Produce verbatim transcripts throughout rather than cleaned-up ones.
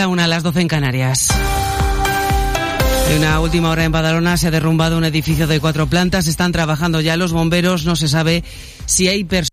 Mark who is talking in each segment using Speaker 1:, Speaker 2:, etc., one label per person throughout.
Speaker 1: la una, a las doce en Canarias. En una última hora en Badalona se ha derrumbado un edificio de cuatro plantas. Están trabajando ya los bomberos. No se sabe si hay personas.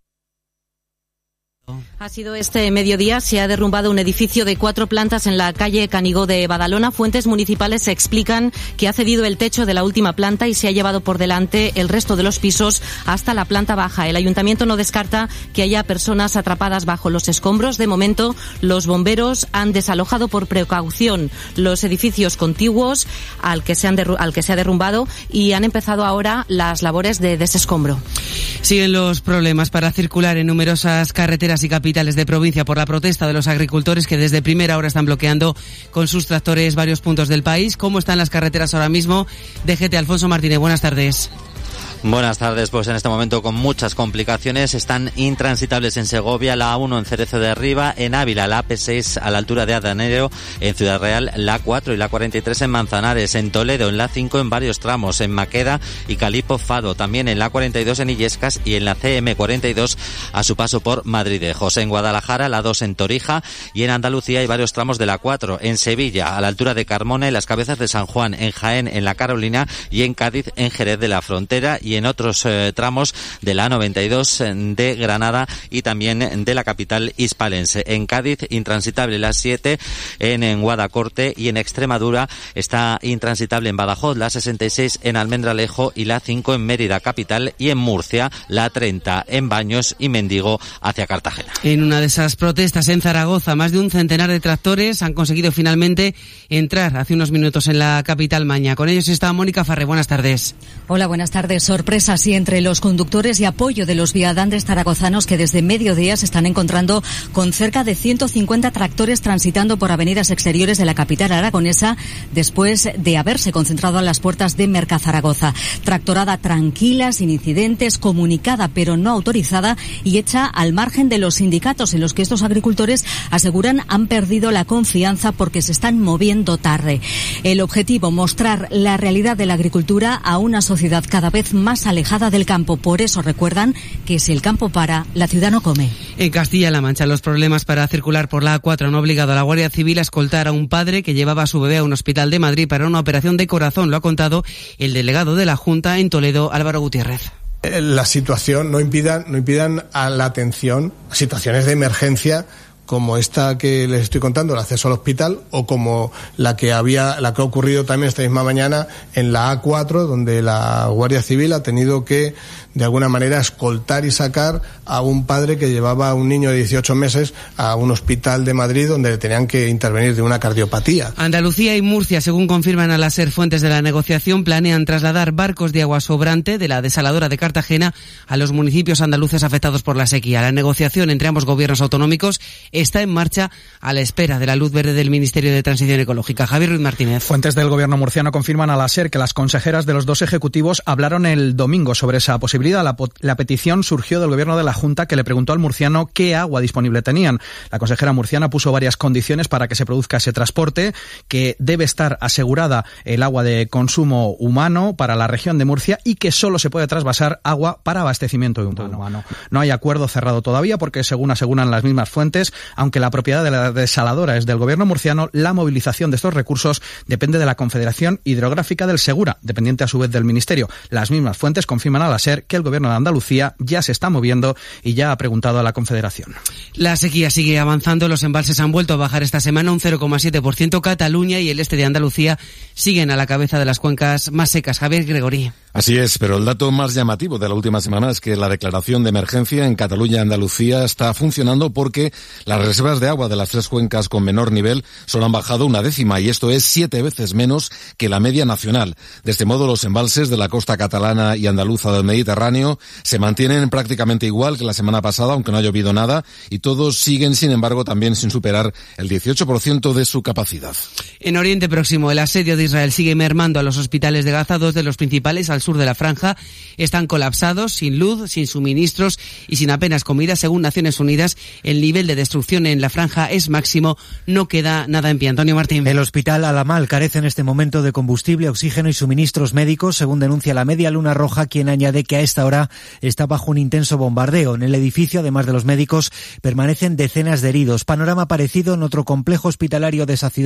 Speaker 2: Ha sido este mediodía, se ha derrumbado un edificio de cuatro plantas en la calle Canigó de Badalona. Fuentes municipales explican que ha cedido el techo de la última planta y se ha llevado por delante el resto de los pisos hasta la planta baja. El ayuntamiento no descarta que haya personas atrapadas bajo los escombros. De momento, los bomberos han desalojado por precaución los edificios contiguos al que se han derru- al que se ha derrumbado y han empezado ahora las labores de desescombro.
Speaker 1: Siguen los problemas para circular en numerosas carreteras y capitales de provincia por la protesta de los agricultores que desde primera hora están bloqueando con sus tractores varios puntos del país. ¿Cómo están las carreteras ahora mismo? D G T, Alfonso Martínez, buenas tardes.
Speaker 3: Buenas tardes, pues en este momento con muchas complicaciones. Están intransitables en Segovia, la A uno en Cerezo de Arriba, en Ávila, la A P seis a la altura de Adanero, en Ciudad Real, la A cuatro y la cuarenta y tres en Manzanares, en Toledo, en la A cinco en varios tramos, en Maqueda y Calipo Fado, también en la A cuarenta y dos en Illescas y en la C M cuarenta y dos a su paso por Madridejos. En Guadalajara, la A dos en Torija y en Andalucía hay varios tramos de la A cuatro, en Sevilla, a la altura de Carmona, en las Cabezas de San Juan, en Jaén, en la Carolina y en Cádiz, en Jerez de la Frontera y en otros eh, tramos de la A noventa y dos de Granada y también de la capital hispalense. En Cádiz, intransitable la siete, en, en Guadacorte y en Extremadura está intransitable en Badajoz, la sesenta y seis en Almendralejo y la cinco en Mérida capital y en Murcia, la treinta en Baños y Mendigo hacia Cartagena.
Speaker 1: En una de esas protestas en Zaragoza, más de un centenar de tractores han conseguido finalmente entrar hace unos minutos en la capital maña. Con ellos está Mónica Farré. Buenas tardes.
Speaker 4: Hola, buenas tardes. Sorpresas y entre los conductores y apoyo de los viandantes zaragozanos que desde mediodía se están encontrando con cerca de ciento cincuenta tractores transitando por avenidas exteriores de la capital aragonesa después de haberse concentrado a las puertas de Mercazaragoza. Tractorada tranquila, sin incidentes, comunicada pero no autorizada y hecha al margen de los sindicatos en los que estos agricultores aseguran han perdido la confianza porque se están moviendo tarde. El objetivo, mostrar la realidad de la agricultura a una sociedad cada vez más alejada del campo. Por eso recuerdan que si el campo para, la ciudad no come.
Speaker 1: En Castilla-La Mancha, los problemas para circular por la A cuatro han obligado a la Guardia Civil a escoltar a un padre que llevaba a su bebé a un hospital de Madrid para una operación de corazón. Lo ha contado el delegado de la Junta en Toledo, Álvaro Gutiérrez.
Speaker 5: La situación no impidan, no impidan a la atención a situaciones de emergencia como esta que les estoy contando, el acceso al hospital, o como la que había, la que ha ocurrido también esta misma mañana en la A cuatro, donde la Guardia Civil ha tenido que, de alguna manera, escoltar y sacar a un padre que llevaba a un niño de dieciocho meses a un hospital de Madrid donde le tenían que intervenir de una cardiopatía.
Speaker 1: Andalucía y Murcia, según confirman a la SER fuentes de la negociación, planean trasladar barcos de agua sobrante de la desaladora de Cartagena a los municipios andaluces afectados por la sequía. La negociación entre ambos gobiernos autonómicos está en marcha a la espera de la luz verde del Ministerio de Transición Ecológica. Javier Ruiz Martínez.
Speaker 6: Fuentes del gobierno murciano confirman a la SER que las consejeras de los dos ejecutivos hablaron el domingo sobre esa posibilidad. La, la petición surgió del gobierno de la Junta, que le preguntó al murciano qué agua disponible tenían. La consejera murciana puso varias condiciones para que se produzca ese transporte, que debe estar asegurada el agua de consumo humano para la región de Murcia y que solo se puede trasvasar agua para abastecimiento humano. No hay acuerdo cerrado todavía porque, según aseguran las mismas fuentes, aunque la propiedad de la desaladora es del gobierno murciano, la movilización de estos recursos depende de la Confederación Hidrográfica del Segura, dependiente a su vez del Ministerio. Las mismas fuentes confirman a la SER que el gobierno de Andalucía ya se está moviendo y ya ha preguntado a la Confederación.
Speaker 1: La sequía sigue avanzando, los embalses han vuelto a bajar esta semana un cero coma siete por ciento. Cataluña y el este de Andalucía siguen a la cabeza de las cuencas más secas. Javier Gregorí.
Speaker 7: Así es, pero el dato más llamativo de la última semana es que la declaración de emergencia en Cataluña y Andalucía está funcionando porque las reservas de agua de las tres cuencas con menor nivel solo han bajado una décima y esto es siete veces menos que la media nacional. De este modo, los embalses de la costa catalana y andaluza del Mediterráneo se mantienen prácticamente igual que la semana pasada, aunque no ha llovido nada, y todos siguen, sin embargo, también sin superar el dieciocho por ciento de su capacidad.
Speaker 1: En Oriente Próximo, el asedio de Israel sigue mermando a los hospitales de Gaza. Dos de los principales al sur de la franja están colapsados, sin luz, sin suministros y sin apenas comida. Según Naciones Unidas, el nivel de destrucción en la franja es máximo. No queda nada en pie. Antonio Martín.
Speaker 8: El hospital Al-Amal carece en este momento de combustible, oxígeno y suministros médicos, según denuncia la Media Luna Roja, quien añade que a esta hora está bajo un intenso bombardeo. En el edificio, además de los médicos, permanecen decenas de heridos. Panorama parecido en otro complejo hospitalario de esa ciudad.